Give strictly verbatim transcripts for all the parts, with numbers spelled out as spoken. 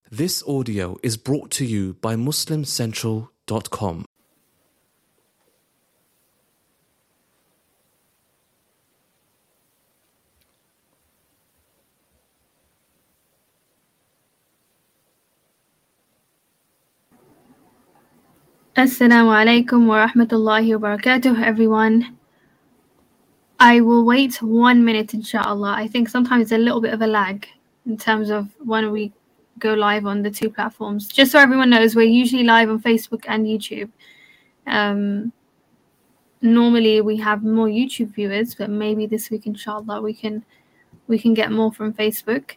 This audio is brought to you by muslim central dot com. Assalamu alaikum wa rahmatullahi wa barakatuh, everyone. I will wait one minute, inshallah. I think sometimes there's a little bit of a lag in terms of when we go live on the two platforms. Just so everyone knows, we're usually live on Facebook and YouTube. Um, normally we have more YouTube viewers, but maybe this week, inshallah, we can we can get more from Facebook.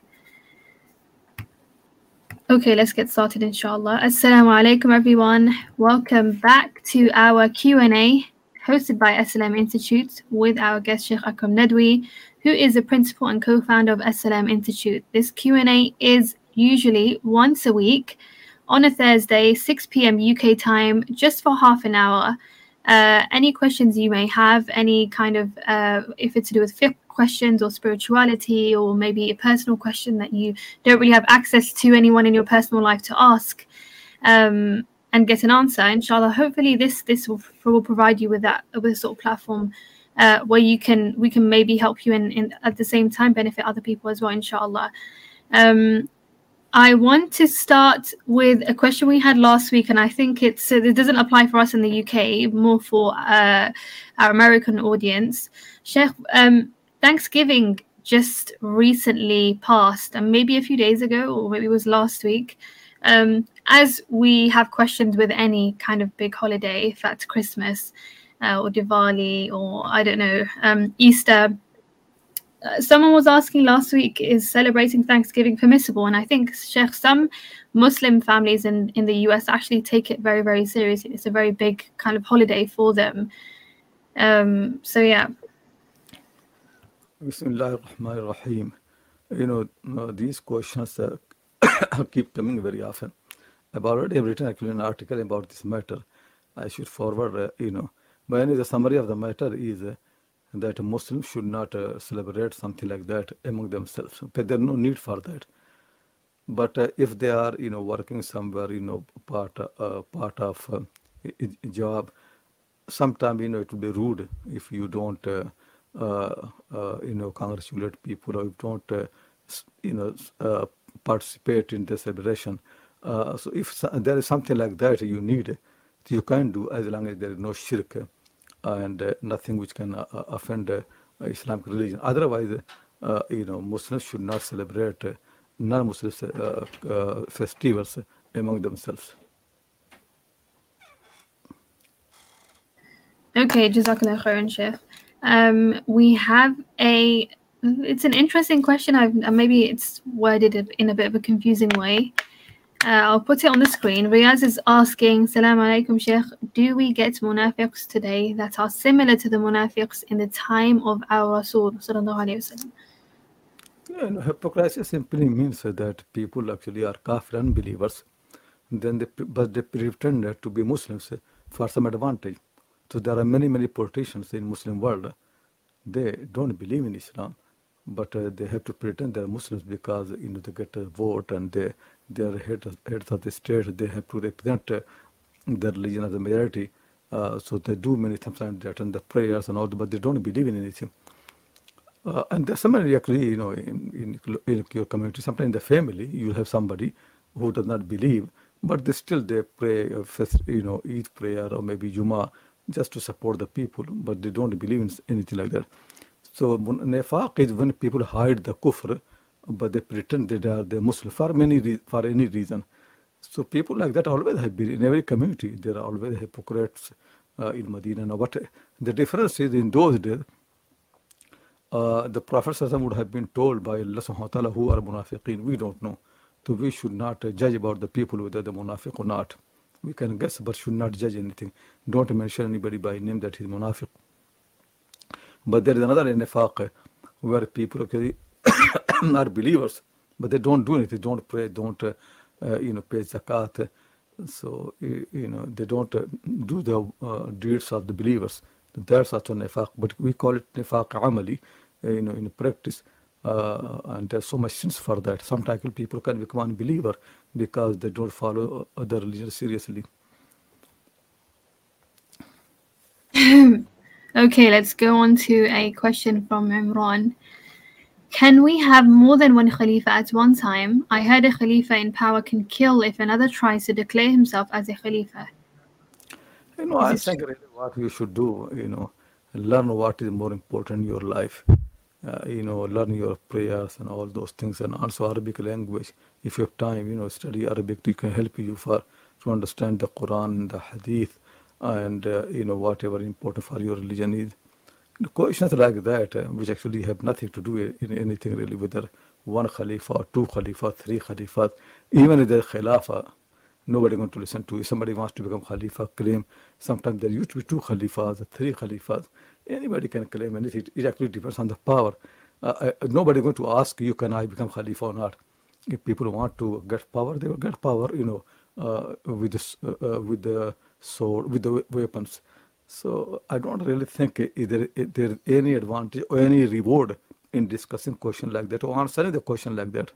Okay, let's get started, inshallah. Assalamu alaikum, everyone. Welcome back to our Q and A hosted by S L M Institute with our guest Sheikh Akram Nadwi, who is the principal and co-founder of S L M Institute. This Q and A is usually once a week on a Thursday, six p.m. U K time, just for half an hour. Uh, any questions you may have, any kind of, uh, if it's to do with fiqh questions or spirituality, or maybe a personal question that you don't really have access to anyone in your personal life to ask, um, and get an answer, inshallah. Hopefully this this will, will provide you with that with a sort of platform uh, where you can we can maybe help you in, in at the same time benefit other people as well, inshallah. Um, I want to start with a question we had last week, and I think it's it doesn't apply for us in the U K, more for uh, our American audience. Sheikh, um, Thanksgiving just recently passed, and maybe a few days ago, or maybe it was last week. Um, as we have questions with any kind of big holiday, if that's Christmas uh, or Diwali, or I don't know, um, Easter. Uh, someone was asking last week, is celebrating Thanksgiving permissible? And I think, Sheikh, some Muslim families in, in the U S actually take it very, very seriously. It's a very big kind of holiday for them. Um, so, yeah. Bismillah ar-Rahman ar-Rahim. You know, uh, these questions uh, keep coming very often. I've already written actually an article about this matter. I should forward, uh, you know. But anyway, the summary of the matter is uh, that Muslims should not uh, celebrate something like that among themselves. But there's no need for that. But uh, if they are, you know, working somewhere, you know, part uh, part of uh, a job, sometimes, you know, it will be rude if you don't, uh, uh, uh, you know, congratulate people, or you don't, uh, you know, uh, participate in the celebration. Uh, so if so, there is something like that you need, you can do, as long as there is no shirk and uh, nothing which can uh, offend uh, Islamic religion. Otherwise, uh, you know, Muslims should not celebrate uh, non-Muslim uh, uh, festivals among themselves. Okay, Jazakallah khairan, Sheikh. Um, we have a, it's an interesting question. I've maybe it's worded in a bit of a confusing way. Uh, I'll put it on the screen. Riaz is asking, Salaam alaikum, Sheikh, do we get munafiqs today that are similar to the munafiqs in the time of our Rasul, sallallahu alayhi wasallam? Yeah, no, hypocrisy simply means that people actually are kafir unbelievers, then they, but they pretend to be Muslims for some advantage. So there are many, many politicians in Muslim world. They don't believe in Islam, but uh, they have to pretend they're Muslims because, you know, they get a vote, and they they are heads, heads of the state. They have to represent uh, the religion as a majority. Uh, so they do many times, and they attend the prayers and all, but they don't believe in anything. Uh, and there's somebody actually, you know, in, in, in your community, sometimes in the family, you have somebody who does not believe, but they still they pray, uh, first, you know, Eid prayer or maybe Juma, just to support the people, but they don't believe in anything like that. So nifaq is when people hide the kufr, but they pretend that they are the Muslim for many for any reason. So people like that always have been in every community. There are always hypocrites uh, in Medina. Now, but the difference is in those days, uh, the Prophet would have been told by Allah subhanahu wa ta'ala who are munafiqeen. We don't know. So we should not uh, judge about the people whether they're munafiq or not. We can guess, but should not judge anything. Don't mention anybody by name that he's munafiq. But there is another nifaq where people okay, are believers, but they don't do anything. They don't pray, don't uh, uh, you know, pay zakat. So you know, they don't uh, do the uh, deeds of the believers. That's also nifaq, but we call it nifaq amali, uh, you know, in practice. Uh, and there's so much sense for that. Sometimes people can become unbeliever because they don't follow other religions seriously. Okay, let's go on to a question from Imran. Can we have more than one Khalifa at one time? I heard a Khalifa in power can kill if another tries to declare himself as a Khalifa. You know, Is I this think true? really what you should do, you know, learn what is more important in your life. Uh, you know, learn your prayers and all those things, and also Arabic language. If you have time, you know, study Arabic. It can help you for to understand the Quran, the Hadith, and uh, you know whatever important for your religion is. The questions like that, uh, which actually have nothing to do in in anything really, whether one Khalifa, two Khalifa, three Khalifas, even if there's Khilafah, nobody going to listen to. If somebody wants to become Khalifa, claim. Sometimes there used to be two Khalifas, three Khalifas. Anybody can claim anything. It actually depends on the power. Uh, uh, nobody going to ask you, can I become Khalifa or not? If people want to get power, they will get power, you know, uh, with, this, uh, uh, with the sword, with the weapons. So I don't really think either there is any advantage or any reward in discussing question like that or answering the question like that.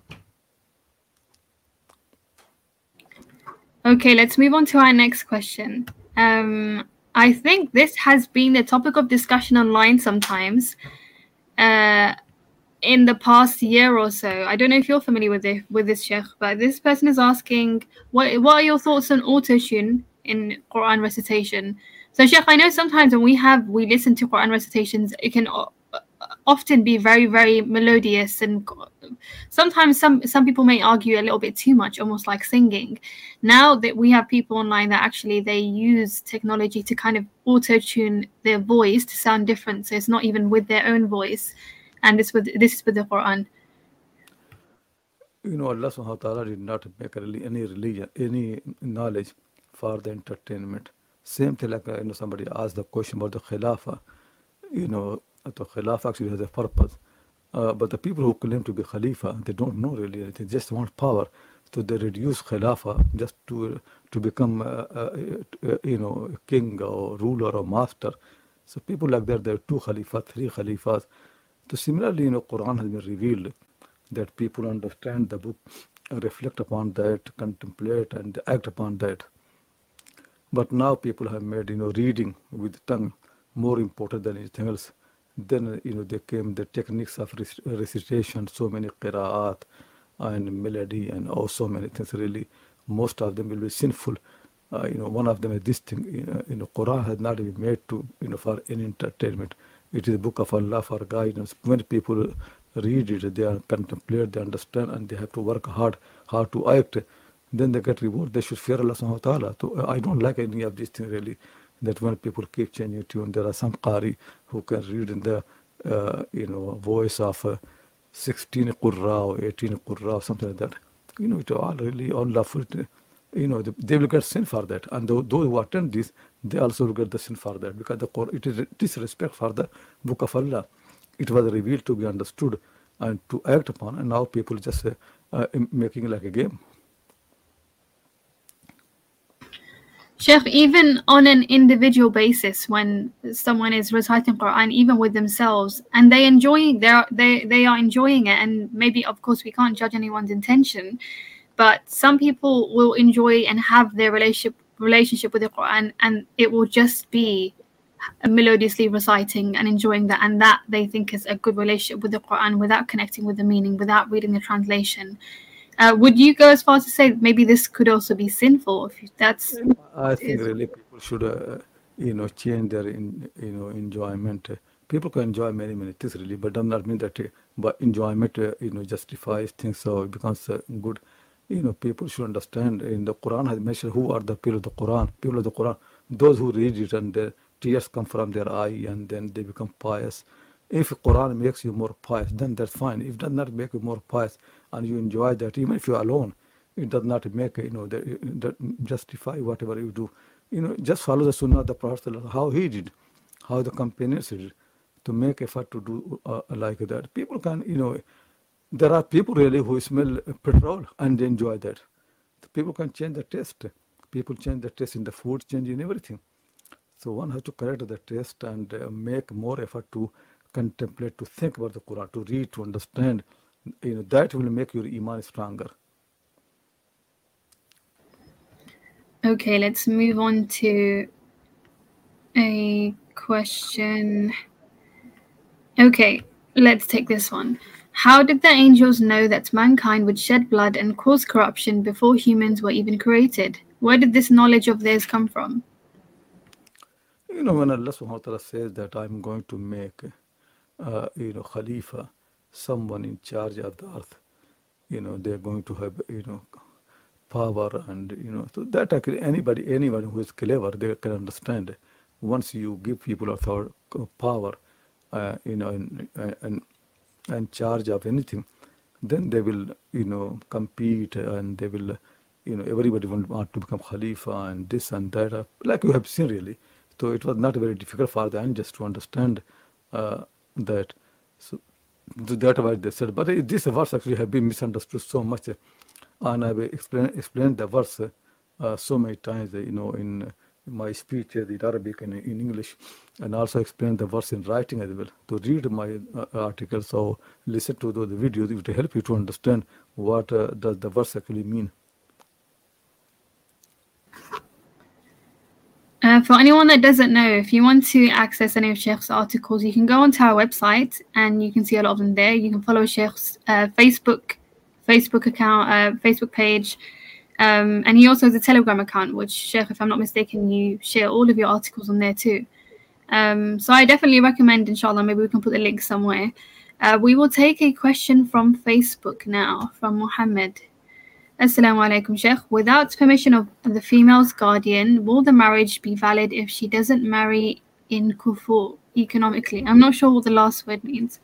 Okay, let's move on to our next question. Um, I think this has been the topic of discussion online sometimes uh, in the past year or so. I don't know if you're familiar with this, with this, Sheikh, but this person is asking, what what are your thoughts on auto-tune in Quran recitation? So, Sheikh, I know sometimes when we have we listen to Quran recitations, it can o- often be very, very melodious, and sometimes some some people may argue a little bit too much, almost like singing. Now that we have people online that actually they use technology to kind of auto-tune their voice to sound different, so it's not even with their own voice, and this with this is with the Quran. You know, Allah subhanahu wa ta'ala did not make really any religion, any knowledge for the entertainment. Same thing like, uh, you know, somebody asked the question about the Khilafah. You know, the Khilafah actually has a purpose. Uh, but the people who claim to be Khalifa, they don't know really anything, they just want power. So they reduce Khilafah just to to become, uh, uh, uh, you know, king or ruler or master. So people like that, there are two Khalifas, three Khalifas. So similarly, you know, Quran has been revealed that people understand the book, reflect upon that, contemplate and act upon that. But now people have made, you know, reading with the tongue more important than anything else. Then, uh, you know, they came the techniques of rec- recitation, so many qira'at and melody and oh, so many things really. Most of them will be sinful. Uh, you know, one of them is this thing, you know, you know, Quran has not been made to, you know, for any entertainment. It is a book of Allah for guidance. When people read it, they are contemplate, they understand, and they have to work hard, hard to act. Then they get reward. They should fear Allah subhanahu wa ta'ala. So uh, I don't like any of these things really. That when people keep changing tune, there are some qari who can read in the uh, you know voice of uh, sixteen qurra or eighteen qurra or something like that. You know, it all really unlawful. You know, they will get sin for that, and those who attend this, they also will get the sin for that, because the Quran, it is disrespect for the book of Allah. It was revealed to be understood and to act upon, and now people just uh, uh, making it like a game. Sheikh, even on an individual basis, when someone is reciting Quran, even with themselves, and they enjoying, they are, they they are enjoying it, and maybe, of course, we can't judge anyone's intention, but some people will enjoy and have their relationship relationship with the Quran, and it will just be melodiously reciting and enjoying that, and that they think is a good relationship with the Quran without connecting with the meaning, without reading the translation. Uh, would you go as far as to say maybe this could also be sinful if that's I think is really people should, uh, you know, change their, in, you know, enjoyment. People can enjoy many, many things really, but does not mean that, uh, but enjoyment, uh, you know, justifies things, so it becomes uh, good. You know, people should understand. In the Quran has mentioned who are the people of the Quran. People of the Quran, those who read it and their tears come from their eye and then they become pious. If Quran makes you more pious, then that's fine. If it does not make you more pious and you enjoy that, even if you're alone, it does not make, you know, that, that justify whatever you do. You know, just follow the Sunnah of the Prophet, how he did, how the companions did, to make effort to do uh, like that. People can, you know, there are people really who smell petrol and they enjoy that. People can change the taste. People change the taste in the food, change in everything. So one has to correct the taste and uh, make more effort to contemplate, to think about the Quran, to read, to understand. You know, that will make your iman stronger. Okay, let's move on to a question. Okay, let's take this one. How did the angels know that mankind would shed blood and cause corruption before humans were even created? Where did this knowledge of theirs come from? You know, when Allah subhanahu wa ta'ala says that I'm going to make, uh, you know, Khalifa, someone in charge of the earth, you know, they're going to have, you know, power and, you know, so that actually anybody, anyone who is clever, they can understand. Once you give people authority, power, uh, you know, and, and, and charge of anything, then they will, you know, compete and they will, you know, everybody will want to become Khalifa and this and that, uh, like you have seen really. So it was not very difficult for the angels to understand uh, that. So that's why they said. But this verse actually have been misunderstood so much, uh, and I've explained explained the verse uh, so many times, uh, you know, in, uh, my speech uh, in Arabic and in English, and also explained the verse in writing as well. To read my uh, articles or listen to those videos, it will help you to understand what uh, does the verse actually mean. Uh, for anyone that doesn't know, if you want to access any of Sheikh's articles, you can go onto our website and you can see a lot of them there. You can follow Sheikh's uh, Facebook Facebook account, uh, Facebook page, um, and he also has a Telegram account, which, Sheikh, if I'm not mistaken, you share all of your articles on there too. Um, so I definitely recommend, inshallah, maybe we can put the link somewhere. Uh, we will take a question from Facebook now, from Muhammad. Assalamu alaikum, Sheikh. Without permission of the female's guardian, will the marriage be valid if she doesn't marry in kufur economically? I'm not sure what the last word means.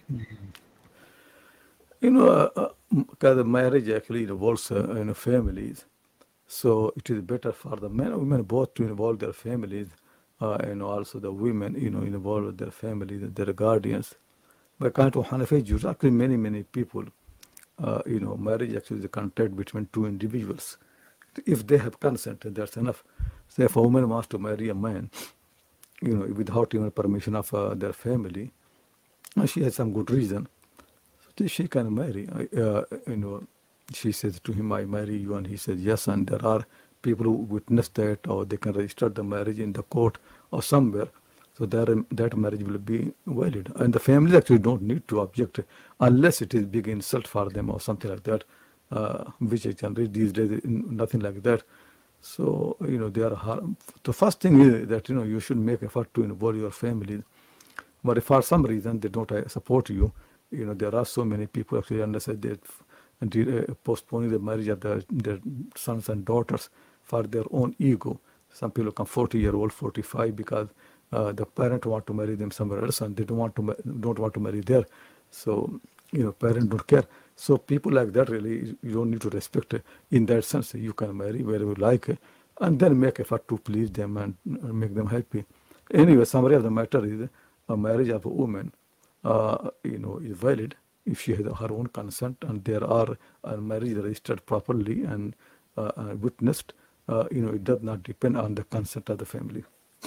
You know, uh, uh, marriage actually involves uh, you know, families. So it is better for the men and women both to involve their families, uh, and also the women, you know, involve their families, their guardians. But according to Hanafi Jews, actually many, many people, uh, you know, marriage actually is a contract between two individuals. If they have consent, that's enough. So if a woman wants to marry a man, you know, without even permission of uh, their family, and she has some good reason, so she can marry. Uh, you know, she says to him, I marry you, and he says yes, and there are people who witness that, or they can register the marriage in the court or somewhere, so that, that marriage will be valid. And the families actually don't need to object unless it is big insult for them or something like that, uh, which I can read these days, nothing like that. So, you know, they are hard. The first thing is that, you know, you should make effort to involve your family. But if for some reason they don't uh, support you, you know, there are so many people actually understand that and uh, postponing the marriage of their, their sons and daughters for their own ego. Some people come forty year old, forty-five, because uh, the parent want to marry them somewhere else, and they don't want to ma- don't want to marry there. So, you know, parents don't care. So people like that really you don't need to respect. In that sense, you can marry wherever you like, and then make effort to please them and make them happy. Anyway, summary of the matter is a marriage of a woman, uh, you know, is valid if she has her own consent and there are uh, marriage registered properly and uh, uh, witnessed. Uh, you know, it does not depend on the consent of the family.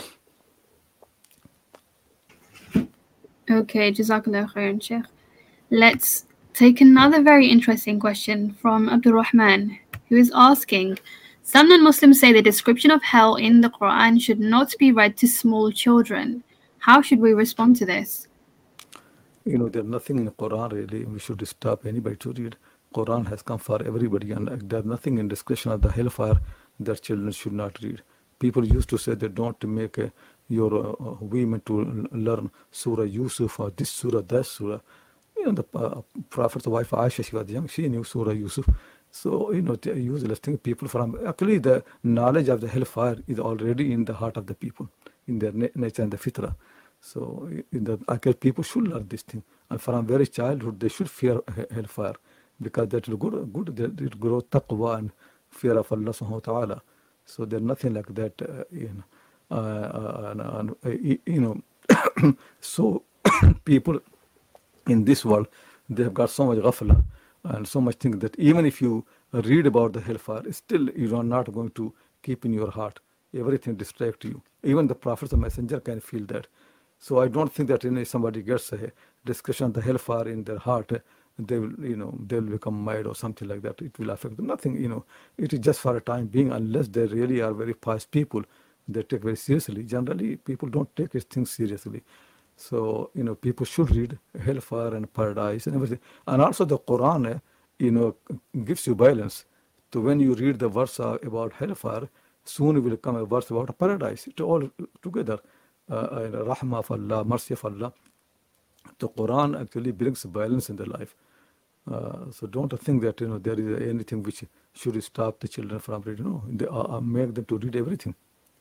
Okay, Jazakallah khairan, Sheikh. Let's take another very interesting question from Abdul Rahman, who is asking, some non-Muslims say the description of hell in the Quran should not be read to small children. How should we respond to this? You know, there's nothing in the Quran really we should stop anybody to read. Quran has come for everybody, and there's nothing in description of the hellfire that children should not read. People used to say they don't make uh, your uh, women to learn Surah Yusuf or this Surah, that Surah. You know, the uh, Prophet's wife Aisha, she was young, she knew Surah Yusuf. So, you know, the useless thing, people from, actually the knowledge of the hellfire is already in the heart of the people, in their na- nature and the fitrah. So, in the, actually people should learn this thing. And from very childhood, they should fear hellfire, because that will grow, good, that will grow taqwa and fear of Allah subhanahu wa ta'ala. So there's nothing like that, uh, you know, uh, and, and, uh, you know, so people in this world, they have got so much ghafla and so much things that even if you read about the hellfire, still you are not going to keep in your heart. Everything distracts you. Even the Prophet, the messenger, can feel that. So I don't think that you know, somebody gets a discussion of the hellfire in their heart, they will, you know, they will become mad or something like that. It will affect them. Nothing, you know. It is just for a time being, unless they really are very pious people, they take very seriously. Generally, people don't take these things seriously. So, you know, people should read hellfire and paradise and everything. And also the Quran, eh, you know, gives you balance. So when you read the verse uh, about hellfire, soon will come a verse about paradise. It all together. Uh, Rahmah of Allah, mercy of Allah. The Quran actually brings balance in the life. Uh, so don't think that, you know, there is anything which should stop the children from reading. No, they uh, make them to read everything.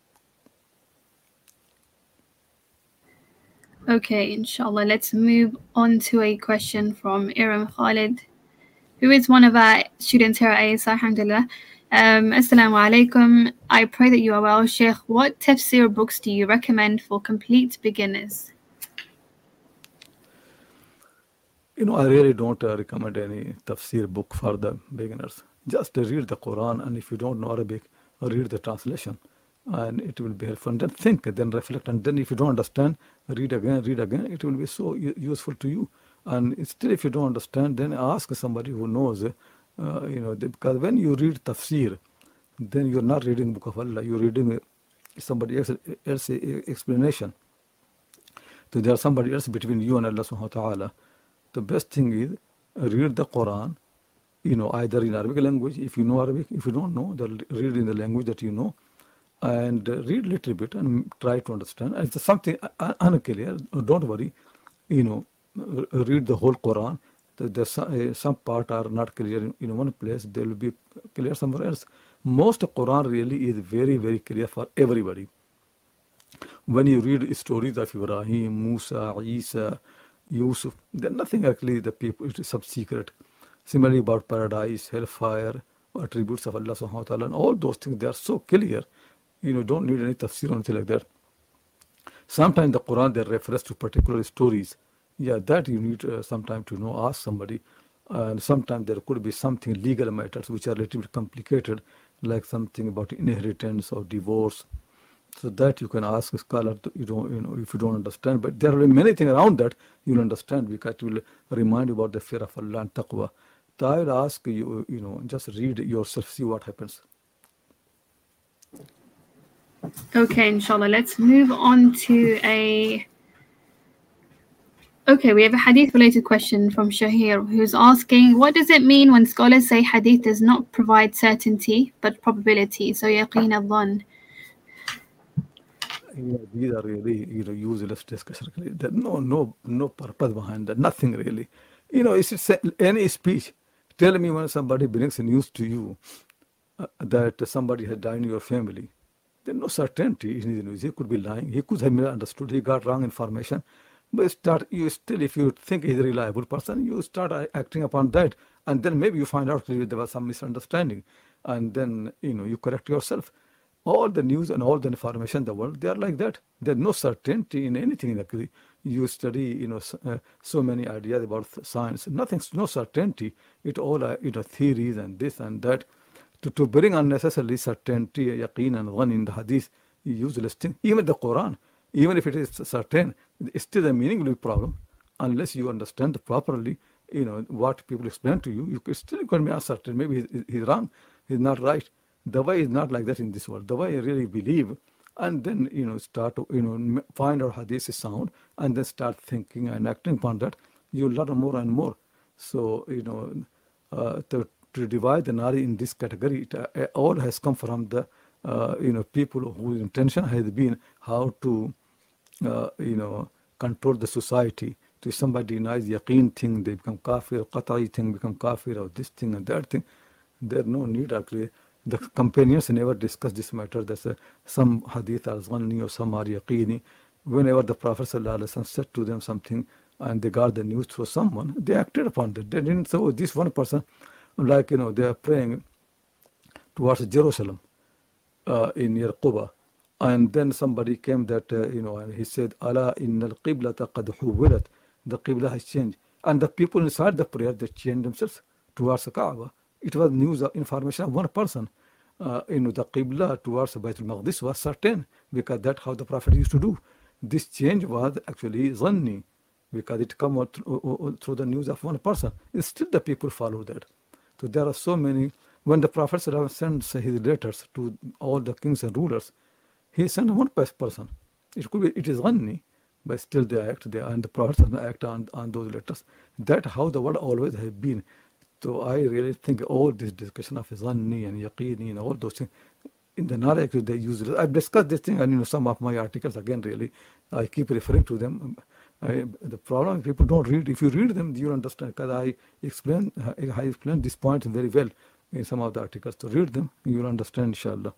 Okay, inshallah. Let's move on to a question from Iram Khalid, who is one of our students here at A S I, alhamdulillah. Um, Assalamu alaikum. I pray that you are well, Sheikh. What tafsir books do you recommend for complete beginners? You know, I really don't uh, recommend any tafsir book for the beginners. Just uh, read the Quran, and if you don't know Arabic, read the translation, and it will be helpful. And then think, then reflect, and then if you don't understand, read again, read again. It will be so u- useful to you. And still, if you don't understand, then ask somebody who knows. Uh, you know, the- because when you read tafsir, then you're not reading Book of Allah. You're reading uh, somebody else, else explanation. So there's somebody else between you and Allah subhanahu wa ta'ala. The best thing is uh, read the Quran, you know, either in Arabic language, if you know Arabic. If you don't know, then read in the language that you know, and uh, read a little bit and try to understand. And if there's something un- unclear, uh, don't worry, you know, uh, read the whole Quran. The, the, some, uh, some part are not clear in, in one place, they will be clear somewhere else. Most Quran really is very, very clear for everybody. When you read stories of Ibrahim, Musa, Isa, Yusuf, then nothing actually the people, it is sub-secret. Similarly about paradise, hellfire, attributes of Allah subhanahu wa ta'ala, and all those things, they are so clear. You know, don't need any tafsir or anything like that. Sometimes the Quran, they refers to particular stories. Yeah, that you need uh, sometime to know, ask somebody. And sometimes there could be something legal matters which are a little bit complicated, like something about inheritance or divorce. So that you can ask a scholar, to, you don't, you know, if you don't understand. But there are many things around that you'll understand, because it will remind you about the fear of Allah and taqwa. So I will ask you, you know, just read yourself, see what happens. Okay, inshallah. Let's move on to a. Okay, we have a hadith related question from Shahir, who's asking, what does it mean when scholars say hadith does not provide certainty but probability? So yaqeen al-dhann. Yeah, these are really, you know, useless discussion. There's no, no, no purpose behind that. Nothing really. You know, it's just any speech. Tell me when somebody brings news to you uh, that somebody has died in your family. There's no certainty in his news. He could be lying. He could have misunderstood. He got wrong information. But start you still, if you think he's a reliable person, you start uh, acting upon that, and then maybe you find out there was some misunderstanding, and then you know you correct yourself. All the news and all the information in the world, they are like that. There's no certainty in anything. Actually, you study, you know, so, uh, so many ideas about science. Nothing, no certainty. It all, uh, you know, theories and this and that. To, to bring unnecessarily certainty, yaqeen and one in the hadith, useless thing. Even the Quran, even if it is certain, still the meaning will be a problem unless you understand properly, you know, what people explain to you. You still going to be uncertain. Maybe he's, he's wrong, he's not right. The way is not like that in this world. The way I really believe, and then you know start to you know find out hadith is sound, and then start thinking and acting upon that. You learn more and more. So you know, uh, to, to divide the Nari in this category, it uh, all has come from the uh, you know people whose intention has been how to uh, you know control the society. To somebody denies yaqeen thing, they become kafir. Qat'i thing become kafir, or this thing and that thing. There's no need actually. The companions never discuss this matter. There's a, some hadith are zanni or some are yaqini. Whenever the Prophet ﷺ said to them something and they got the news through someone, they acted upon that. They didn't say, oh, this one person, like, you know, they are praying towards Jerusalem uh, in near Quba. And then somebody came that, uh, you know, and he said, Allah inna al-qiblata qad huwilat. The qibla has changed. And the people inside the prayer, they changed themselves towards the Kaaba. It was news of information of one person. Uh, you know, the Qibla towards Baytul Maqdis was certain, because that's how the Prophet used to do. This change was actually zanni. because it come out through, through the news of one person. It's still the people follow that. So there are so many. When the Prophet sends his letters to all the kings and rulers, he sent one person. It could be it is Ghanni, but still they act there, and the Prophet act on, on those letters. That's how the world always has been. So I really think all this discussion of Ghanni and Yaqini and all those things, in the knowledge they use it. I've discussed this thing and you know some of my articles again really. I keep referring to them. I, the problem is people don't read. If you read them, you understand. Because I explain, I explain this point very well in some of the articles. So read them, you will understand, inshallah.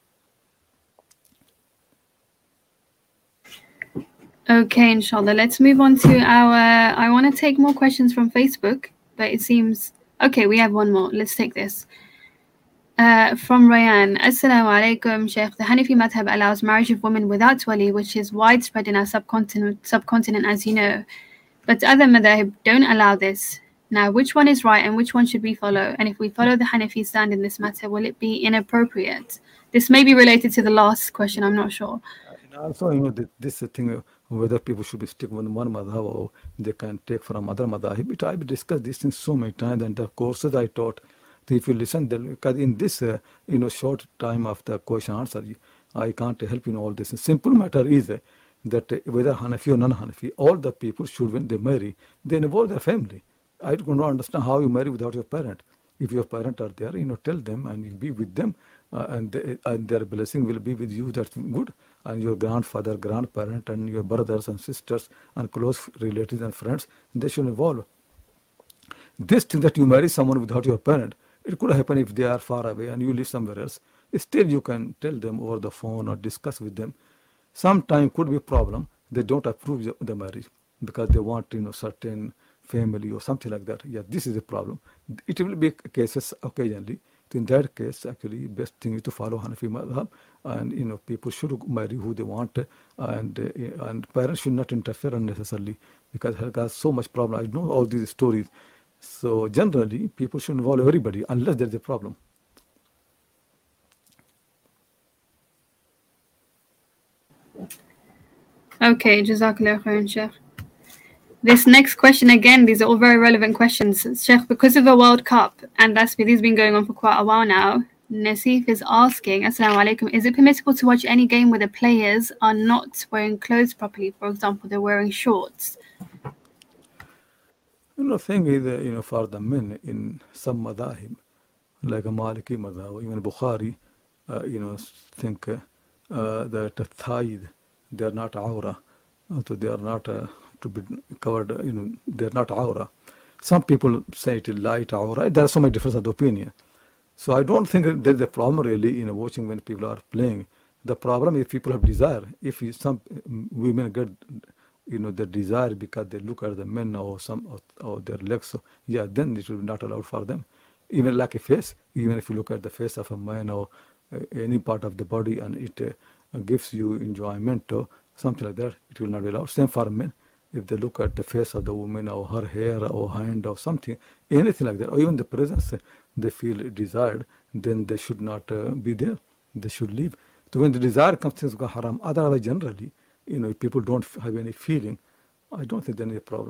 Okay, inshallah. Let's move on to our. I want to take more questions from Facebook, but it seems okay. We have one more. Let's take this. Uh, from Rayan, Assalamu alaikum, Sheikh. The Hanafi madhab allows marriage of women without wali, which is widespread in our subcontinent, subcontinent, as you know. But other madhab don't allow this. Now, which one is right and which one should we follow? And if we follow the Hanafi stand in this matter, will it be inappropriate? This may be related to the last question, I'm not sure. And also, you know, this thing, whether people should be stick with one madhab or they can take from other madhab. I've discussed this thing so many times, and the courses I taught, if you listen, because in this, uh, you know, short time of the question answer, I can't help in all this. The simple matter is uh, that uh, whether Hanafi or non-Hanafi, all the people should, when they marry, they involve their family. I don't understand how you marry without your parent. If your parents are there, you know, tell them and you be with them, uh, and, they, and their blessing will be with you. That's good. And your grandfather, grandparent, and your brothers and sisters and close relatives and friends, they should involve. This thing that you marry someone without your parent, it could happen if they are far away and you live somewhere else. Still, you can tell them over the phone or discuss with them. Sometimes could be a problem. They don't approve the marriage because they want, you know, certain family or something like that. Yeah, this is a problem. It will be cases occasionally. So in that case, actually, best thing is to follow Hanafi madhab, and you know, people should marry who they want, and uh, and parents should not interfere unnecessarily because it has so much problem. I know all these stories. So generally, people should involve everybody unless there's a problem. Okay, Jazakallah khairan, Sheikh. This next question, again, these are all very relevant questions. Sheikh, because of the World Cup, and that's this has been going on for quite a while now, Nasif is asking, Assalamu alaikum, is it permissible to watch any game where the players are not wearing clothes properly? For example, they're wearing shorts. You know, thing is, uh, you know, for the men in some madhahib, like a Maliki madhab, even Bukhari, uh, you know, think uh, uh, that the thighs, they are not awra, so they are not uh, to be covered, uh, you know, they are not awra. Some people say it is light awra. There are so many differences of opinion. So I don't think there's a problem really in watching when people are playing. The problem is people have desire. If you, some women get, you know, the desire because they look at the men or some or, or their legs, so yeah, then it will be not allowed for them. Even like a face, even if you look at the face of a man or uh, any part of the body and it uh, gives you enjoyment or something like that, it will not be allowed. Same for men. If they look at the face of the woman or her hair or hand or something, anything like that, or even the presence they feel desired, then they should not uh, be there. They should leave. So when the desire comes, things go haram. Otherwise, generally, you know, if people don't have any feeling, I don't think there's any problem.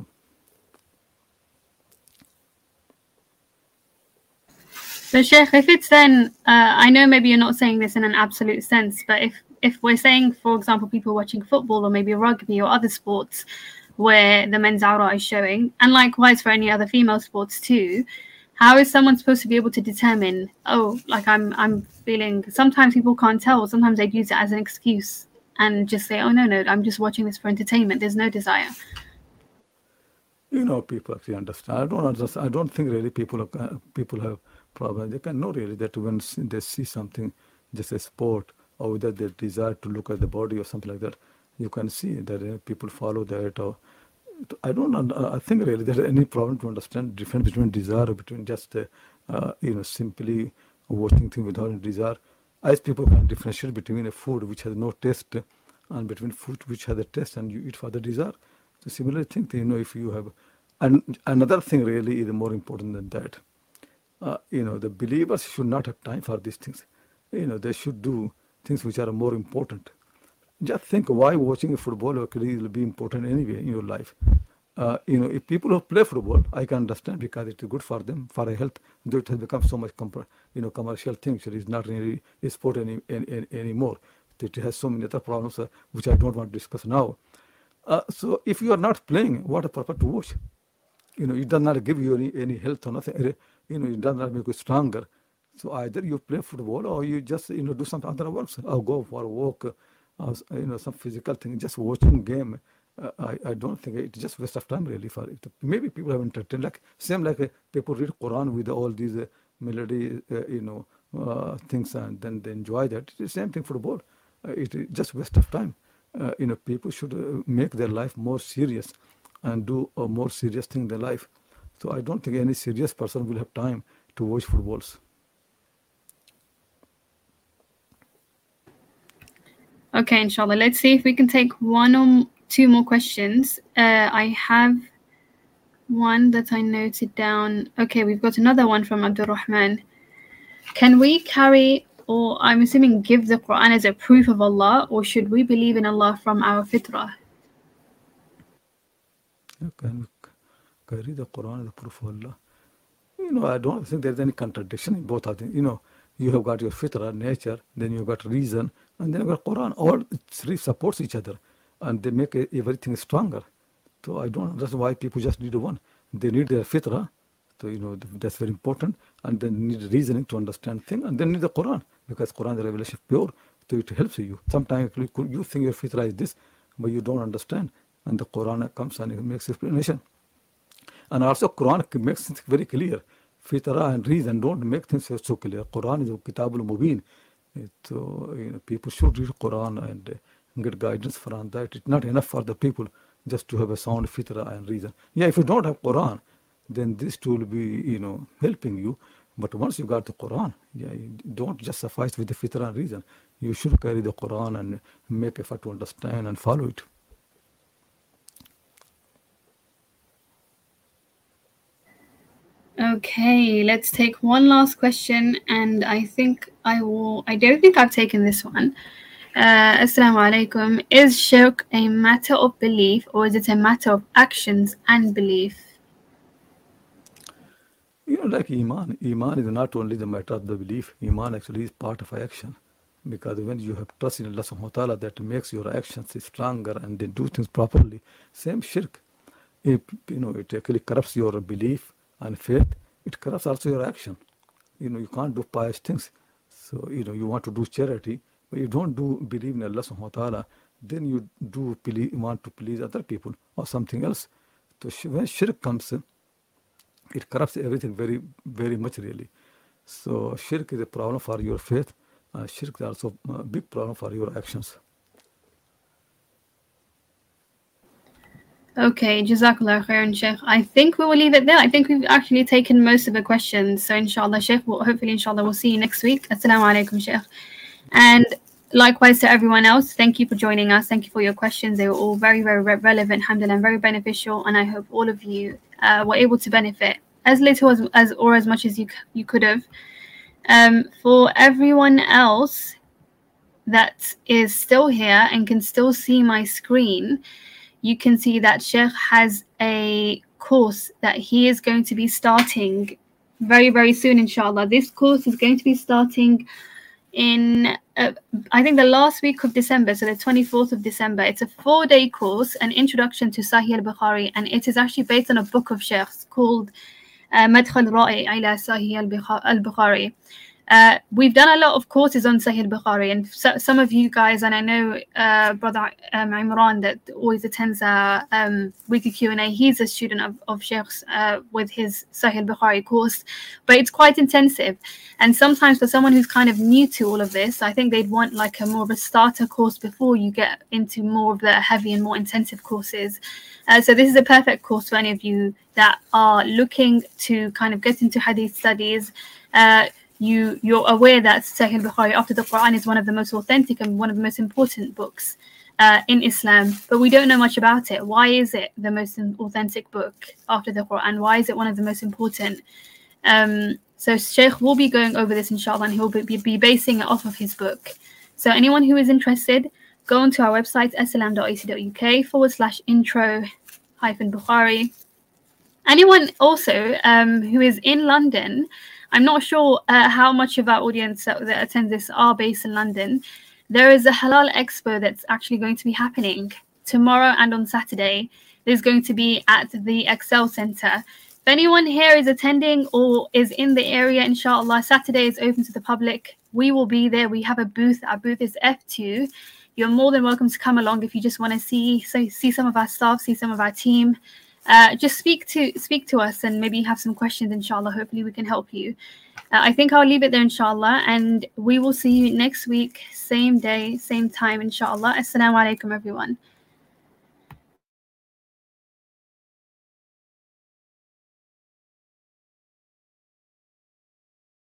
So, Sheikh, if it's then, uh, I know maybe you're not saying this in an absolute sense, but if, if we're saying, for example, people watching football or maybe rugby or other sports where the men's awra is showing, and likewise for any other female sports too, how is someone supposed to be able to determine, oh, like I'm I'm feeling, sometimes people can't tell, sometimes they'd use it as an excuse and just say, oh, no, no, I'm just watching this for entertainment, there's no desire. You know, people actually understand. I don't understand. I don't think really people have, uh, people have problems. They can know really that when they see something, just a sport, or whether they desire to look at the body or something like that, you can see that uh, people follow that. Or I don't. I think really there's any problem to understand the difference between desire, between just uh, uh, you know, simply watching things without desire. As people can differentiate between a food which has no taste and between food which has a taste and you eat for the desire. So similar thing, you know, if you have, and another thing really is more important than that. Uh, you know, the believers should not have time for these things. You know, they should do things which are more important. Just think why watching a football actually will be important anyway in your life. Uh, you know, if people who play football, I can understand because it is good for them, for their health. Though it has become so much, compar- you know, commercial thing. So it's not really a sport any, any, any anymore. It has so many other problems uh, which I don't want to discuss now. Uh, so if you are not playing, what a purpose to watch? You know, it does not give you any, any health or nothing. uh, You know, it does not make you stronger. So either you play football or you just, you know, do some other works or go for a walk, uh, or, s- you know, some physical thing. Just watching game, uh, I, I don't think it's just waste of time really. For it. Maybe people have entertained, like same like uh, people read Quran with all these uh, melody, uh, you know, uh, things, and then they enjoy that. It's the same thing football. Uh, it is just waste of time. Uh, you know, people should uh, make their life more serious and do a more serious thing in their life. So I don't think any serious person will have time to watch footballs. Okay, inshallah. Let's see if we can take one or m- two more questions. Uh, I have one that I noted down. Okay, we've got another one from Abdul Rahman. Can we carry, or I'm assuming give the Quran as a proof of Allah, or should we believe in Allah from our fitrah? You can carry the Quran as a proof of Allah. You know, I don't think there's any contradiction in both of them. You know, you have got your fitrah, nature, then you've got reason, and then you've got Quran. All three supports each other, and they make e- everything stronger. So I don't understand why people just need one. They need their fitrah, so you know th- that's very important, and then need reasoning to understand things, and then need the Quran because Quran the revelation is pure, so it helps you. Sometimes you could- you think your fitrah is this, but you don't understand, and the Quran comes and it makes explanation. And also Quran makes things very clear. Fitrah and reason don't make things so clear. Quran is a kitabul mubin. So you know, people should read Quran and uh, get guidance from that. It's not enough for the people just to have a sound fitrah and reason. Yeah, if you don't have Quran, then this tool will be, you know, helping you. But once you got the Quran, yeah, you don't just suffice with the fitrah and reason. You should carry the Quran and make effort to understand and follow it. Okay, let's take one last question, and I think I will. I don't think I've taken this one. Uh, Assalamu alaikum. Is shirk a matter of belief, or is it a matter of actions and belief? You know, like Iman, Iman is not only the matter of the belief, Iman actually is part of action. Because when you have trust in Allah subhanahu wa ta'ala, that makes your actions stronger and they do things properly. Same shirk. If, you know, it actually corrupts your belief and faith, it corrupts also your action. You know, you can't do pious things. So, you know, you want to do charity, but you don't do believe in Allah subhanahu wa ta'ala, then you do believe, want to please other people or something else. So sh- when shirk comes in, it corrupts everything very, very much really. So shirk is a problem for your faith. Uh, shirk is also a big problem for your actions. Okay, Jazakallah khairan, Sheikh. I think we will leave it there. I think we've actually taken most of the questions. So, inshallah, Sheikh, we'll, hopefully, inshallah, we'll see you next week. Assalamu alaikum, Sheikh. And likewise to everyone else, thank you for joining us. Thank you for your questions. They were all very, very re- relevant, alhamdulillah, and very beneficial. And I hope all of you uh, were able to benefit as little as, as or as much as you you could have. Um, for everyone else that is still here and can still see my screen, you can see that Sheikh has a course that he is going to be starting very, very soon, inshallah. This course is going to be starting in, uh, I think, the last week of December, so the twenty-fourth of December. It's a four-day course, an introduction to Sahih al-Bukhari, and it is actually based on a book of Sheikh's called uh, Madkhal Ra'i ila Sahih al-Bukhari. Uh, we've done a lot of courses on Sahih al-Bukhari, and so, some of you guys, and I know uh, brother um, Imran that always attends our um, weekly Q and A, he's a student of, of Sheikh's uh, with his Sahih al-Bukhari course, but it's quite intensive. And sometimes for someone who's kind of new to all of this, I think they'd want like a more of a starter course before you get into more of the heavy and more intensive courses. Uh, so this is a perfect course for any of you that are looking to kind of get into hadith studies. Uh, you you're aware that Sahih Bukhari after the Quran is one of the most authentic and one of the most important books uh, in Islam, but we don't know much about it. Why is it the most authentic book after the Quran? Why is it one of the most important? Um, so Sheikh will be going over this inshallah, and he'll be, be basing it off of his book. So anyone who is interested, go onto our website, s l m dot a c dot u k forward slash intro Bukhari. Anyone also um, who is in London, I'm not sure uh, how much of our audience that, that attends this are based in London. There is a Halal Expo that's actually going to be happening tomorrow and on Saturday. There's going to be at the Excel Center. If anyone here is attending or is in the area, inshallah, Saturday is open to the public. We will be there. We have a booth. Our booth is F two. You're more than welcome to come along if you just want to see so see some of our staff, see some of our team. Uh, just speak to speak to us and maybe have some questions, inshallah. Hopefully we can help you. Uh, I think I'll leave it there, inshallah, and we will see you next week, same day, same time, inshallah. Assalamu alaikum, everyone.